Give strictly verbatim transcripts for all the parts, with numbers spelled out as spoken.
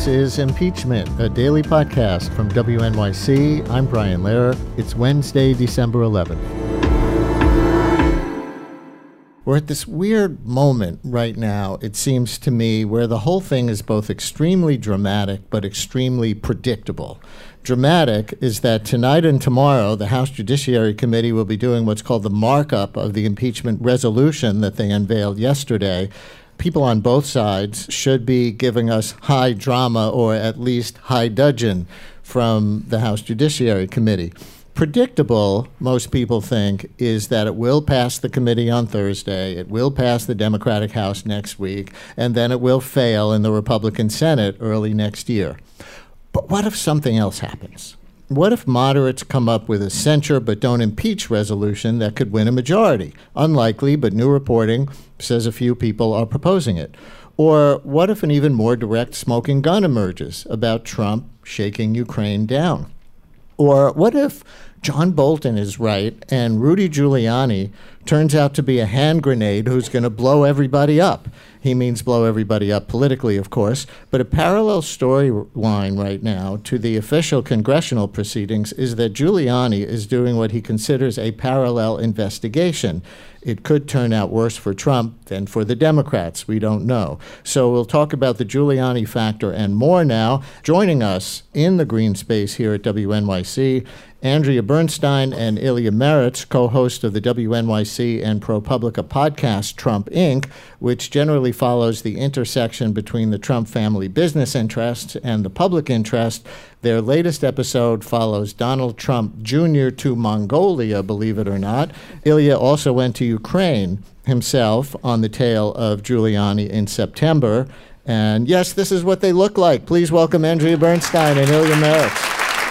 This is Impeachment, a daily podcast from W N Y C. I'm Brian Lehrer. It's Wednesday, December eleventh. We're at this weird moment right now, it seems to me, where the whole thing is both extremely dramatic but extremely predictable. Dramatic is that tonight and tomorrow, the House Judiciary Committee will be doing what's called the markup of the impeachment resolution that they unveiled yesterday. People on both sides should be giving us high drama, or at least high dudgeon, from the House Judiciary Committee. Predictable, most people think, is that it will pass the committee on Thursday, it will pass the Democratic House next week, and then it will fail in the Republican Senate early next year. But what if something else happens? What if moderates come up with a censure but don't impeach resolution that could win a majority? Unlikely, but new reporting says a few people are proposing it. Or what if an even more direct smoking gun emerges about Trump shaking Ukraine down? Or what if John Bolton is right and Rudy Giuliani turns out to be a hand grenade who's going to blow everybody up? He means blow everybody up politically, of course, but a parallel storyline right now to the official congressional proceedings is that Giuliani is doing what he considers a parallel investigation. It could turn out worse for Trump than for the Democrats. We don't know. So we'll talk about the Giuliani factor and more now. Joining us in the green space here at W N Y C, Andrea Bernstein and Ilya Meritz, co-host of the W N Y C and ProPublica podcast Trump Incorporated, which generally follows the intersection between the Trump family business interests and the public interest. Their latest episode follows Donald Trump Junior to Mongolia, believe it or not. Ilya also went to Ukraine himself on the tail of Giuliani in September. And yes, this is what they look like. Please welcome Andrea Bernstein and Ilya Meritz.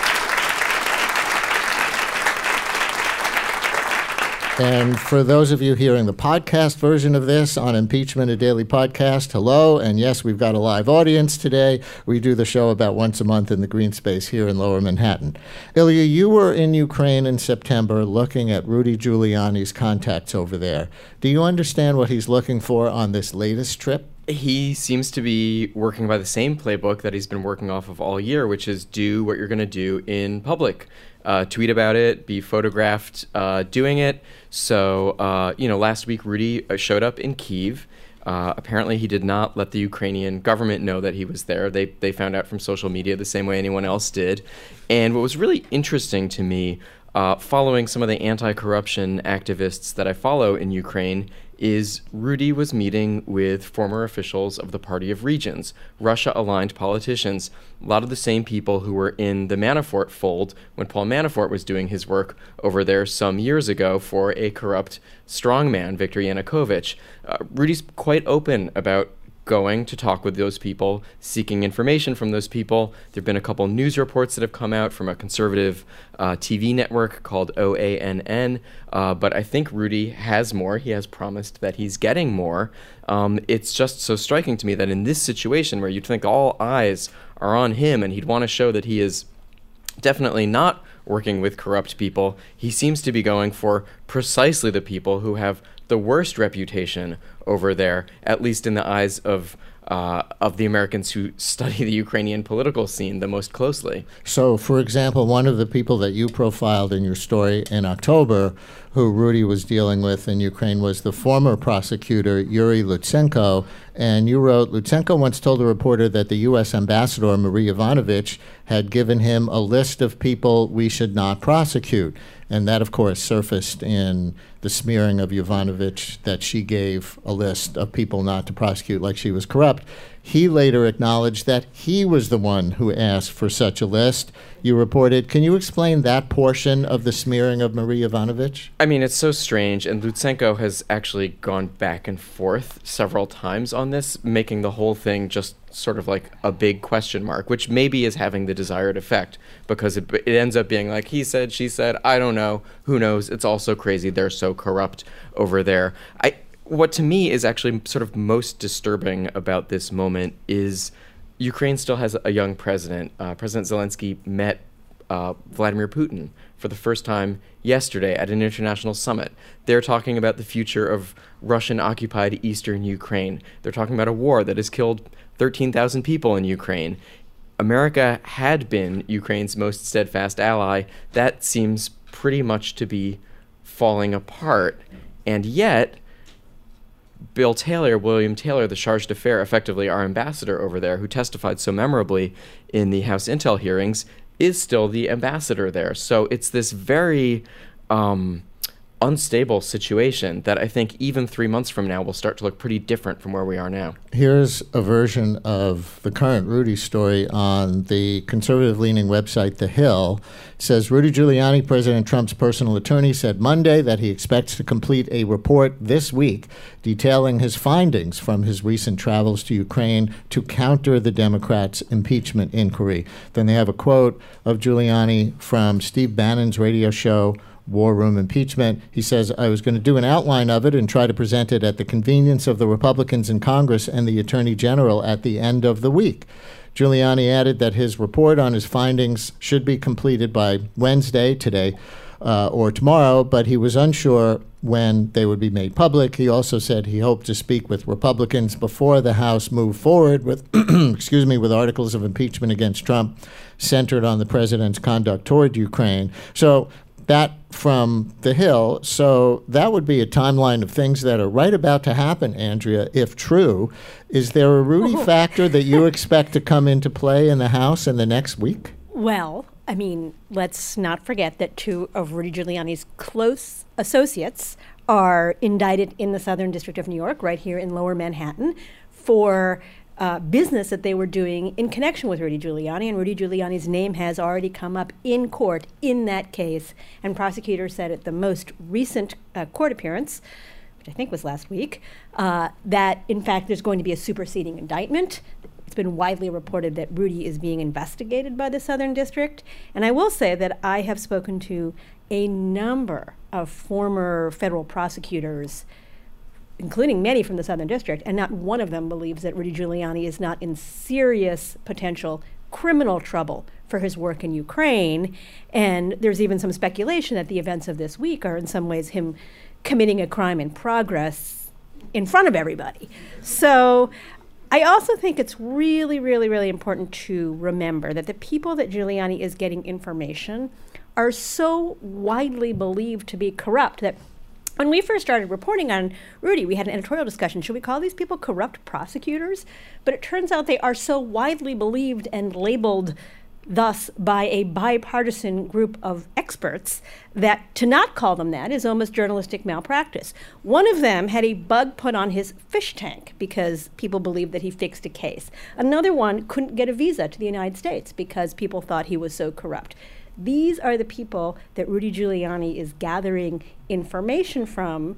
And for those of you hearing the podcast version of this on Impeachment, a daily podcast, hello. And yes, we've got a live audience today. We do the show about once a month in the green space here in Lower Manhattan. Ilya, you were in Ukraine in September looking at Rudy Giuliani's contacts over there. Do you understand what he's looking for on this latest trip? He seems to be working by the same playbook that he's been working off of all year, which is do what you're going to do in public. Uh, tweet about it, be photographed uh, doing it. So, uh, you know, last week Rudy showed up in Kyiv. Uh, apparently he did not let the Ukrainian government know that he was there. They they found out from social media the same way anyone else did. And what was really interesting to me, uh, following some of the anti-corruption activists that I follow in Ukraine, is Rudy was meeting with former officials of the Party of Regions, Russia-aligned politicians, a lot of the same people who were in the Manafort fold when Paul Manafort was doing his work over there some years ago for a corrupt strongman, Viktor Yanukovych. Uh, Rudy's quite open about going to talk with those people, seeking information from those people. There have been a couple news reports that have come out from a conservative uh, T V network called O A N N, uh, but I think Rudy has more. He has promised that he's getting more. Um, it's just so striking to me that in this situation where you'd think all eyes are on him and he'd want to show that he is definitely not working with corrupt people, he seems to be going for precisely the people who have the worst reputation over there, at least in the eyes of uh, of the Americans who study the Ukrainian political scene the most closely. So, for example, one of the people that you profiled in your story in October, who Rudy was dealing with in Ukraine, was the former prosecutor, Yuri Lutsenko. And you wrote, Lutsenko once told a reporter that the U S ambassador, Marie Yovanovitch, had given him a list of people we should not prosecute. And that, of course, surfaced in the smearing of Yovanovitch, that she gave a list of people not to prosecute like she was corrupt. He later acknowledged that he was the one who asked for such a list. You reported. Can you explain that portion of the smearing of Marie Yovanovitch? I mean, it's so strange, and Lutsenko has actually gone back and forth several times on this, making the whole thing just sort of like a big question mark, which maybe is having the desired effect, because it, it ends up being like, he said, she said, I don't know, who knows, it's all so crazy, they're so corrupt over there. I What to me is actually sort of most disturbing about this moment is Ukraine still has a young president. Uh, President Zelensky met uh, Vladimir Putin for the first time yesterday at an international summit. They're talking about the future of Russian-occupied eastern Ukraine. They're talking about a war that has killed thirteen thousand people in Ukraine. America had been Ukraine's most steadfast ally, that seems pretty much to be falling apart. And yet, Bill Taylor, William Taylor, the charge d'affaires, effectively our ambassador over there, who testified so memorably in the House Intel hearings, is still the ambassador there. So it's this very um, unstable situation that I think even three months from now will start to look pretty different from where we are now. Here's a version of the current Rudy story on the conservative-leaning website The Hill. It says, Rudy Giuliani, President Trump's personal attorney, said Monday that he expects to complete a report this week detailing his findings from his recent travels to Ukraine to counter the Democrats' impeachment inquiry. Then they have a quote of Giuliani from Steve Bannon's radio show, War Room Impeachment. He says, I was going to do an outline of it and try to present it at the convenience of the Republicans in Congress and the Attorney General at the end of the week. Giuliani added that his report on his findings should be completed by Wednesday, today, uh, or tomorrow, but he was unsure when they would be made public. He also said he hoped to speak with Republicans before the House moved forward with, excuse me, with articles of impeachment against Trump centered on the president's conduct toward Ukraine. So that from The Hill. So that would be a timeline of things that are right about to happen, Andrea, if true. Is there a Rudy Oh. factor that you expect to come into play in the House in the next week? Well, I mean, let's not forget that two of Rudy Giuliani's close associates are indicted in the Southern District of New York, right here in Lower Manhattan, for uh, business that they were doing in connection with Rudy Giuliani. And Rudy Giuliani's name has already come up in court in that case. And prosecutors said at the most recent uh, court appearance, which I think was last week, uh, that in fact there's going to be a superseding indictment. It's been widely reported that Rudy is being investigated by the Southern District. And I will say that I have spoken to a number of former federal prosecutors, including many from the Southern District, and not one of them believes that Rudy Giuliani is not in serious potential criminal trouble for his work in Ukraine. And there's even some speculation that the events of this week are in some ways him committing a crime in progress in front of everybody. So I also think it's really, really, really important to remember that the people that Giuliani is getting information are so widely believed to be corrupt that when we first started reporting on Rudy, we had an editorial discussion. Should we call these people corrupt prosecutors? But it turns out they are so widely believed and labeled thus by a bipartisan group of experts that to not call them that is almost journalistic malpractice. One of them had a bug put on his fish tank because people believed that he fixed a case. Another one couldn't get a visa to the United States because people thought he was so corrupt. These are the people that Rudy Giuliani is gathering information from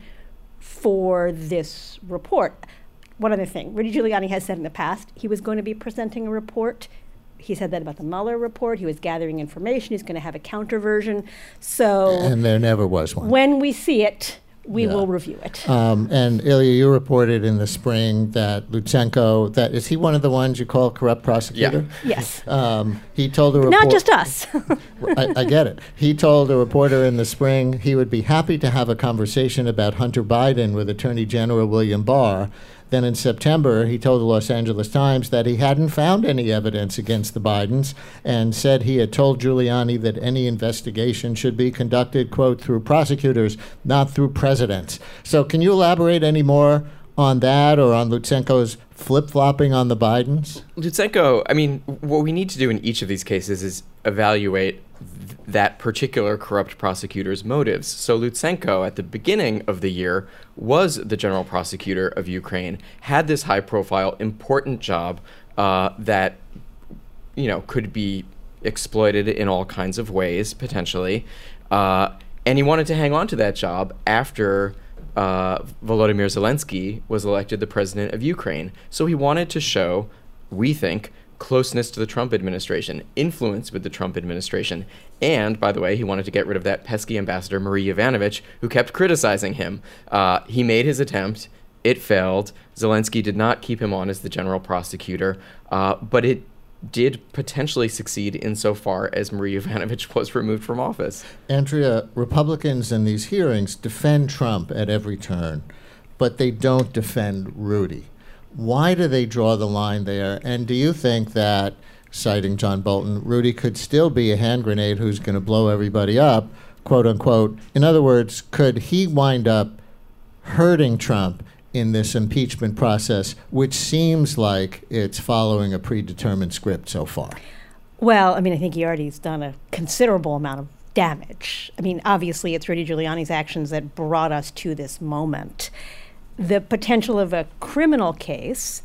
for this report. One other thing, Rudy Giuliani has said in the past he was going to be presenting a report. He said that about the Mueller report. He was gathering information. He's going to have a counter version. So And there never was one. when we see it, we Yeah. will review it. Um, and Ilya, you reported in the spring that Lutsenko, that is he one of the ones you call corrupt prosecutor? Yes. Um, he told a report. Not just us. I, I get it. He told a reporter in the spring he would be happy to have a conversation about Hunter Biden with Attorney General William Barr. Then in September, he told the Los Angeles Times that he hadn't found any evidence against the Bidens and said he had told Giuliani that any investigation should be conducted, quote, through prosecutors, not through presidents. So can you elaborate any more on that or on Lutsenko's flip-flopping on the Bidens? Lutsenko, I mean, what we need to do in each of these cases is evaluate th- that particular corrupt prosecutor's motives. So Lutsenko, at the beginning of the year, was the general prosecutor of Ukraine, had this high-profile, important job uh, that, you know, could be exploited in all kinds of ways, potentially. Uh, and he wanted to hang on to that job after Uh, Volodymyr Zelensky was elected the president of Ukraine. So he wanted to show, we think, closeness to the Trump administration, influence with the Trump administration. And, by the way, he wanted to get rid of that pesky ambassador, Marie Yovanovitch, who kept criticizing him. Uh, he made his attempt. It failed. Zelensky did not keep him on as the general prosecutor, uh, but it did potentially succeed insofar as Marie Yovanovitch was removed from office. Andrea, Republicans in these hearings defend Trump at every turn, but they don't defend Rudy. Why do they draw the line there? And do you think that citing John Bolton, Rudy could still be a hand grenade who's going to blow everybody up, quote unquote. In other words, could he wind up hurting Trump in this impeachment process, which seems like it's following a predetermined script so far? Well, I mean, I think he already has done a considerable amount of damage. I mean, obviously, it's Rudy Giuliani's actions that brought us to this moment. The potential of a criminal case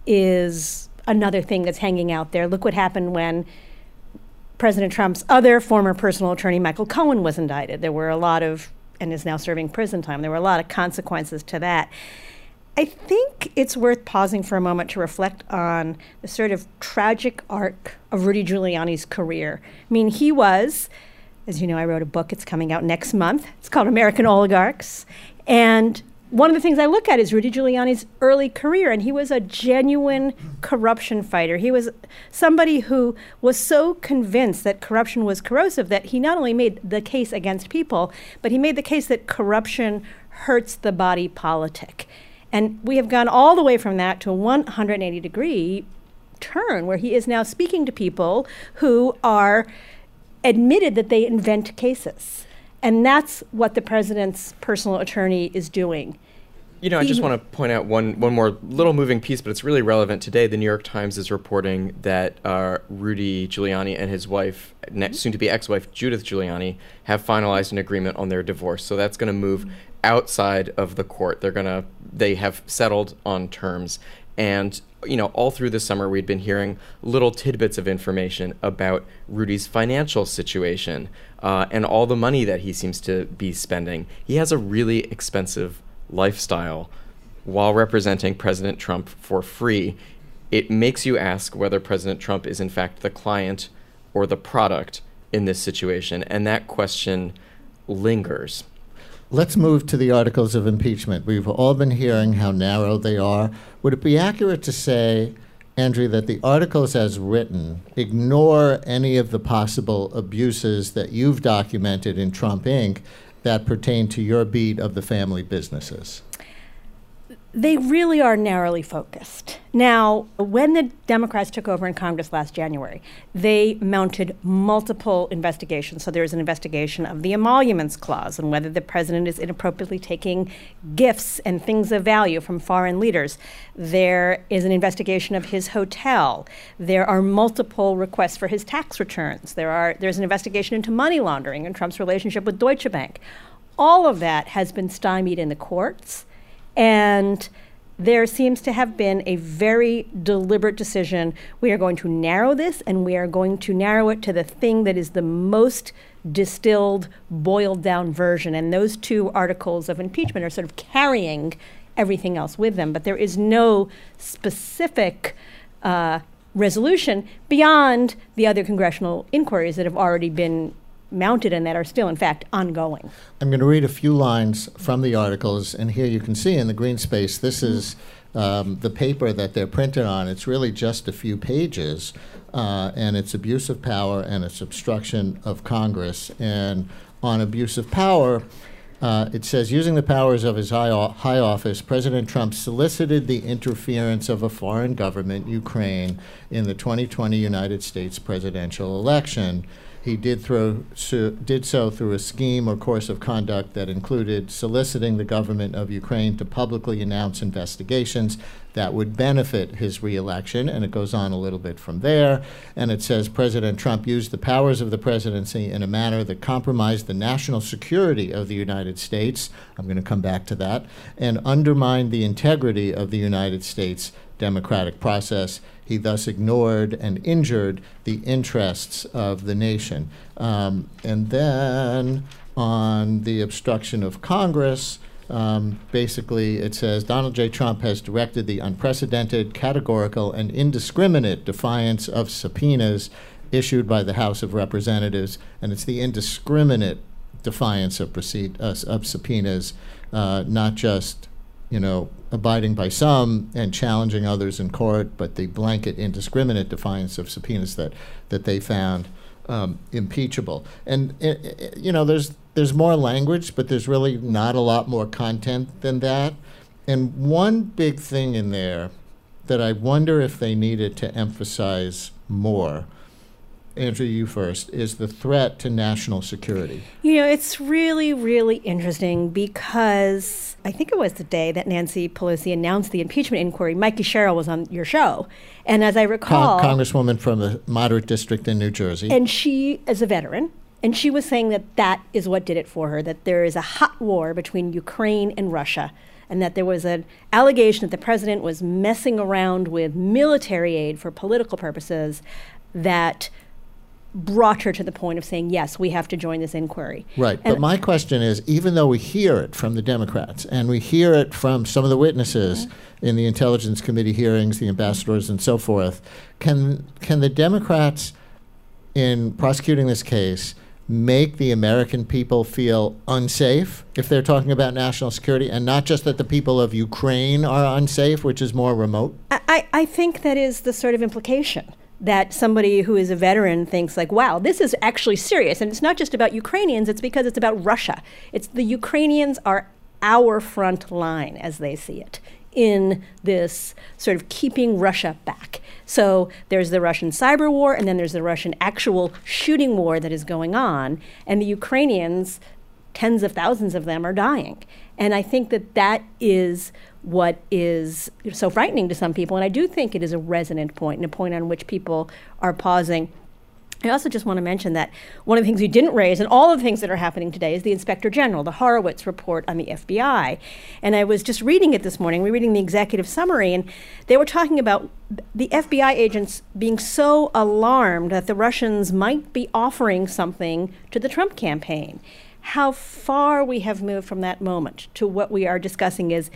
is another thing that's hanging out there. Look what happened when President Trump's other former personal attorney, Michael Cohen, was indicted. There were a lot of, and is now serving prison time, there were a lot of consequences to that. I think it's worth pausing for a moment to reflect on the sort of tragic arc of Rudy Giuliani's career. I mean, he was, as you know, I wrote a book, it's coming out next month. It's called American Oligarchs. And one of the things I look at is Rudy Giuliani's early career, and he was a genuine corruption fighter. He was somebody who was so convinced that corruption was corrosive that he not only made the case against people, but he made the case that corruption hurts the body politic. And we have gone all the way from that to a one hundred eighty degree turn where he is now speaking to people who are admitted that they invent cases. And that's what the president's personal attorney is doing. You know, I just want to point out one, one more little moving piece, but it's really relevant today. The New York Times is reporting that uh, Rudy Giuliani and his wife, ne- soon-to-be ex-wife Judith Giuliani, have finalized an agreement on their divorce. So that's going to move outside of the court. They're going to, they have settled on terms. And, you know, all through the summer, we'd been hearing little tidbits of information about Rudy's financial situation uh, and all the money that he seems to be spending. He has a really expensive lifestyle while representing President Trump for free. It makes you ask whether President Trump is in fact the client or the product in this situation, and that question lingers. Let's move to the articles of impeachment. We've all been hearing how narrow they are. Would it be accurate to say, Andrew, that the articles as written ignore any of the possible abuses that you've documented in Trump Incorporated that pertain to your beat of the family businesses? They really are narrowly focused. Now, when the Democrats took over in Congress last January, they mounted multiple investigations. So there's an investigation of the emoluments clause and whether the president is inappropriately taking gifts and things of value from foreign leaders. There is an investigation of his hotel. There are multiple requests for his tax returns. There are there's an investigation into money laundering and Trump's relationship with Deutsche Bank. All of that has been stymied in the courts. And there seems to have been a very deliberate decision. We are going to narrow this, and we are going to narrow it to the thing that is the most distilled, boiled down version. And those two articles of impeachment are sort of carrying everything else with them. But there is no specific uh, resolution beyond the other congressional inquiries that have already been mounted and that are still, in fact, ongoing. I'm going to read a few lines from the articles, and here you can see in the green space, this is um, the paper that they're printed on. It's really just a few pages, uh, and it's abuse of power and it's obstruction of Congress. And on abuse of power, uh, it says, using the powers of his high, o- high office, President Trump solicited the interference of a foreign government, Ukraine, in the twenty twenty United States presidential election. He did, throw, so, did so through a scheme or course of conduct that included soliciting the government of Ukraine to publicly announce investigations that would benefit his reelection. And it goes on a little bit from there. And it says President Trump used the powers of the presidency in a manner that compromised the national security of the United States. I'm going to come back to that. And undermined the integrity of the United States democratic process. He thus ignored and injured the interests of the nation. Um, and then on the obstruction of Congress, um, basically it says Donald J. Trump has directed the unprecedented, categorical, and indiscriminate defiance of subpoenas issued by the House of Representatives. And it's the indiscriminate defiance of, proceed, uh, of subpoenas, uh, not just you know, abiding by some and challenging others in court, but the blanket indiscriminate defiance of subpoenas that, that they found um, impeachable. And, it, it, you know, there's there's more language, but there's really not a lot more content than that. And one big thing in there that I wonder if they needed to emphasize more. Andrew, you first, is the threat to national security. You know, it's really, really interesting because I think it was the day that Nancy Pelosi announced the impeachment inquiry. Mikey Sherrill was on your show. And as I recall... Con- Congresswoman from a moderate district in New Jersey. And she is a veteran. And she was saying that that is what did it for her, that there is a hot war between Ukraine and Russia, and that there was an allegation that the president was messing around with military aid for political purposes that brought her to the point of saying, yes, we have to join this inquiry. Right. And but my question is, even though we hear it from the Democrats and we hear it from some of the witnesses mm-hmm. in the Intelligence Committee hearings, the ambassadors and so forth, can can the Democrats, in prosecuting this case, make the American people feel unsafe if they're talking about national security, and not just that the people of Ukraine are unsafe, which is more remote? I, I think that is the sort of implication, that somebody who is a veteran thinks like, wow, this is actually serious. And it's not just about Ukrainians, it's because it's about Russia. It's the Ukrainians are our front line, as they see it, in this sort of keeping Russia back. So there's the Russian cyber war, and then there's the Russian actual shooting war that is going on. And the Ukrainians, tens of thousands of them, are dying. And I think that that is what is so frightening to some people. And I do think it is a resonant point and a point on which people are pausing. I also just want to mention that one of the things we didn't raise, and all of the things that are happening today, is the Inspector General, the Horowitz report on the F B I. And I was just reading it this morning. We were reading the executive summary, and they were talking about the F B I agents being so alarmed that the Russians might be offering something to the Trump campaign. How far we have moved from that moment to what we are discussing is,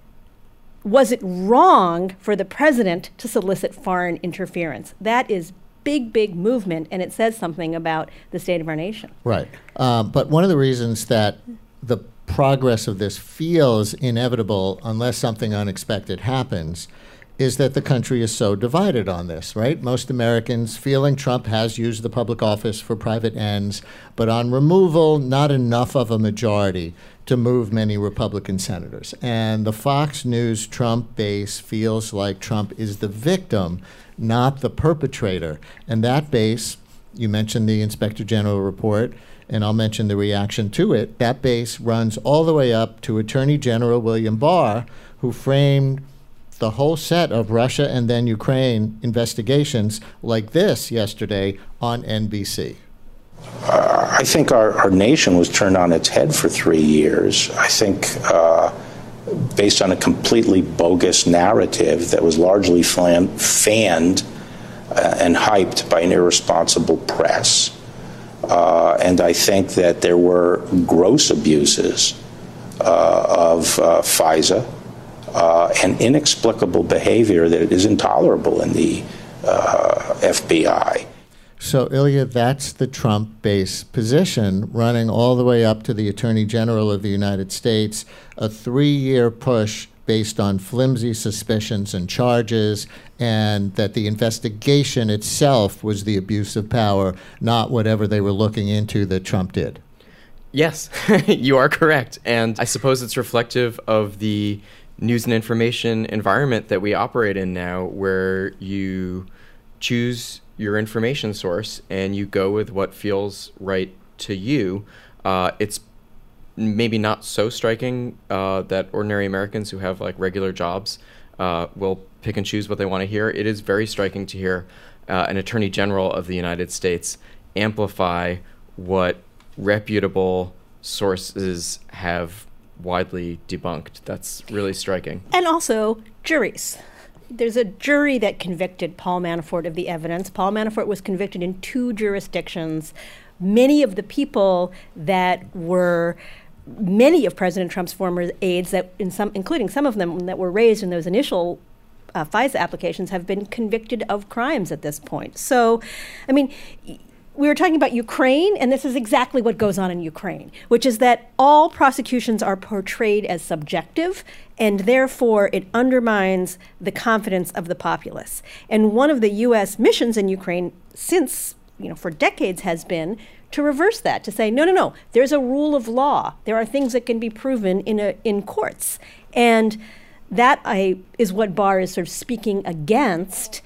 was it wrong for the president to solicit foreign interference? That is big, big movement, and it says something about the state of our nation. Right. Um, but one of the reasons that the progress of this feels inevitable unless something unexpected happens is that the country is so divided on this, right? Most Americans feeling Trump has used the public office for private ends, but on removal, not enough of a majority to move many Republican senators. And the Fox News Trump base feels like Trump is the victim, not the perpetrator. And that base, you mentioned the Inspector General report, and I'll mention the reaction to it. That base runs all the way up to Attorney General William Barr, who framed the whole set of Russia and then Ukraine investigations like this yesterday on N B C. Uh, I think our, our nation was turned on its head for three years. I think uh, based on a completely bogus narrative that was largely flan- fanned uh, and hyped by an irresponsible press. Uh, and I think that there were gross abuses uh, of uh, FISA uh, and inexplicable behavior that is intolerable in the uh, F B I. So, Ilya, that's the Trump base position, running all the way up to the Attorney General of the United States, a three-year push based on flimsy suspicions and charges, and that the investigation itself was the abuse of power, not whatever they were looking into that Trump did. Yes, you are correct. And I suppose it's reflective of the news and information environment that we operate in now, where you choose your information source and you go with what feels right to you. Uh, it's maybe not so striking uh, that ordinary Americans who have like regular jobs uh, will pick and choose what they want to hear. It is very striking to hear uh, an Attorney General of the United States amplify what reputable sources have widely debunked. That's really striking. And also juries. There's a jury that convicted Paul Manafort of the evidence. Paul Manafort was convicted in two jurisdictions. Many of the people that were, many of President Trump's former aides, that in some, including some of them that were raised in those initial uh, FISA applications, have been convicted of crimes at this point. So, I mean, we were talking about Ukraine, and this is exactly what goes on in Ukraine, which is that all prosecutions are portrayed as subjective, and therefore it undermines the confidence of the populace. And one of the U S missions in Ukraine since, you know, for decades has been to reverse that, to say, no, no, no, there's a rule of law. There are things that can be proven in a, in courts. And that I is what Barr is sort of speaking against,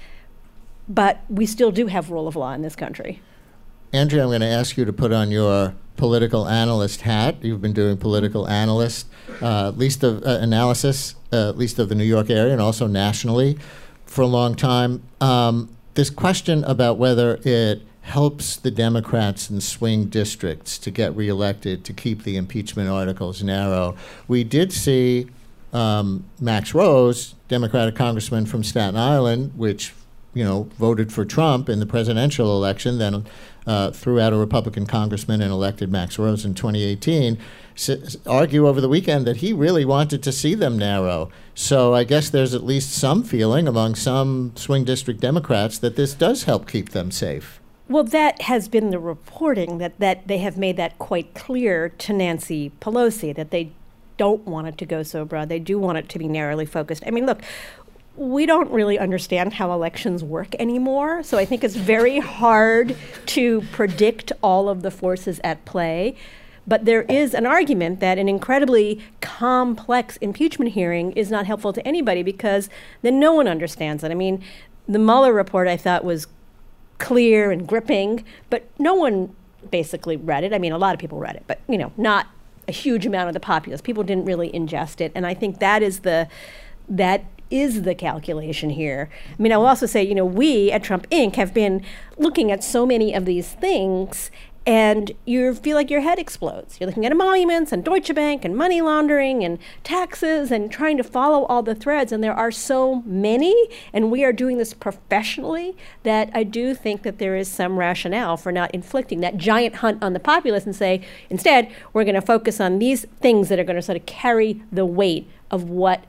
but we still do have rule of law in this country. Andrea, I'm going to ask you to put on your political analyst hat. You've been doing political analyst, uh, at least of uh, analysis, uh, at least of the New York area and also nationally for a long time. Um, this question about whether it helps the Democrats in swing districts to get reelected, to keep the impeachment articles narrow. We did see um, Max Rose, Democratic congressman from Staten Island, which, you know, voted for Trump in the presidential election, then uh, threw out a Republican congressman and elected Max Rose in twenty eighteen, s- argue over the weekend that he really wanted to see them narrow. So I guess there's at least some feeling among some swing district Democrats that this does help keep them safe. Well, that has been the reporting, that, that they have made that quite clear to Nancy Pelosi, that they don't want it to go so broad. They do want it to be narrowly focused. I mean, look, we don't really understand how elections work anymore, so I think it's very hard to predict all of the forces at play. But there is an argument that an incredibly complex impeachment hearing is not helpful to anybody because then no one understands it. I mean, the Mueller report I thought was clear and gripping, but no one basically read it. I mean, a lot of people read it, but, you know, not a huge amount of the populace. People didn't really ingest it, and I think that is the that is the calculation here. I mean, I will also say, you know, we at Trump Incorporated have been looking at so many of these things, and you feel like your head explodes. You're looking at emoluments and Deutsche Bank and money laundering and taxes and trying to follow all the threads, and there are so many, and we are doing this professionally, that I do think that there is some rationale for not inflicting that giant hunt on the populace and say, instead, we're going to focus on these things that are going to sort of carry the weight of what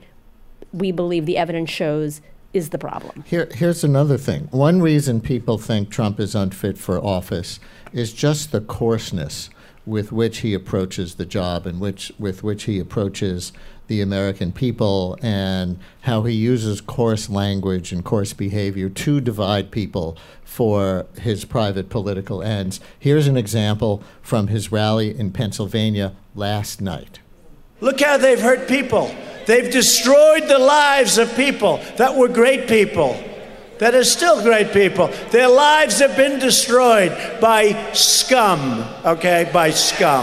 we believe the evidence shows is the problem. Here, here's another thing. One reason people think Trump is unfit for office is just the coarseness with which he approaches the job and which with which he approaches the American people, and how he uses coarse language and coarse behavior to divide people for his private political ends. Here's an example from his rally in Pennsylvania last night. Look how they've hurt people. They've destroyed the lives of people that were great people, that are still great people. Their lives have been destroyed by scum, okay, by scum.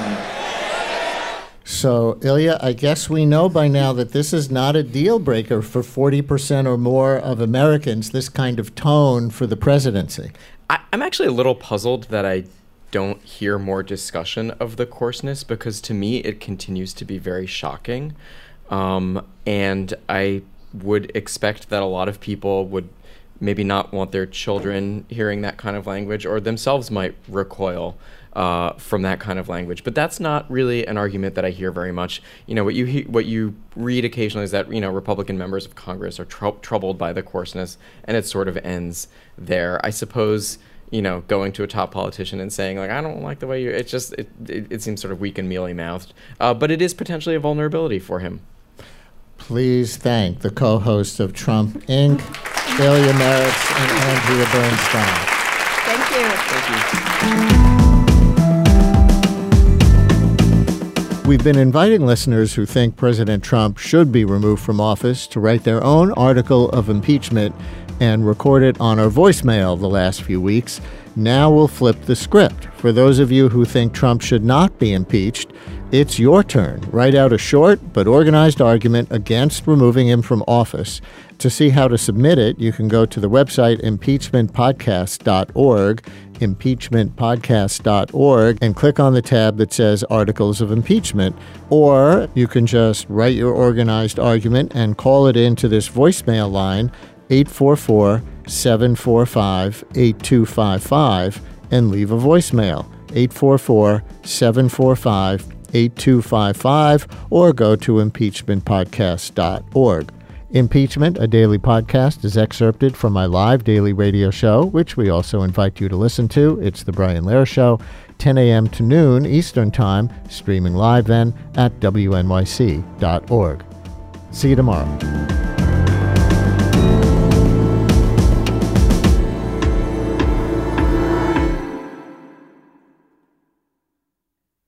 So, Ilya, I guess we know by now that this is not a deal breaker for forty percent or more of Americans, this kind of tone for the presidency. I, I'm actually a little puzzled that I don't hear more discussion of the coarseness, because to me it continues to be very shocking. Um, and I would expect that a lot of people would maybe not want their children hearing that kind of language, or themselves might recoil uh, from that kind of language. But that's not really an argument that I hear very much. You know, what you he- what you read occasionally is that, you know, Republican members of Congress are tr- troubled by the coarseness, and it sort of ends there. I suppose, you know, going to a top politician and saying, like, I don't like the way you, it just, it, it, it seems sort of weak and mealy-mouthed. Uh, but it is potentially a vulnerability for him. Please thank the co-hosts of Trump Incorporated, Ilya Marritz and Andrea Bernstein. Thank you. Thank you. We've been inviting listeners who think President Trump should be removed from office to write their own article of impeachment and record it on our voicemail the last few weeks. Now we'll flip the script. For those of you who think Trump should not be impeached, it's your turn. Write out a short but organized argument against removing him from office. To see how to submit it, you can go to the website impeachment podcast dot org, impeachment podcast dot org, and click on the tab that says Articles of Impeachment. Or you can just write your organized argument and call it into this voicemail line, eight four four, seven four five, eight two five five, and leave a voicemail, eight four four, seven four five, eight two five five, or go to impeachment podcast dot org. Impeachment, a daily podcast, is excerpted from my live daily radio show, which we also invite you to listen to. It's The Brian Lehrer Show, ten a.m. to noon Eastern Time, streaming live then at W N Y C dot org. See you tomorrow.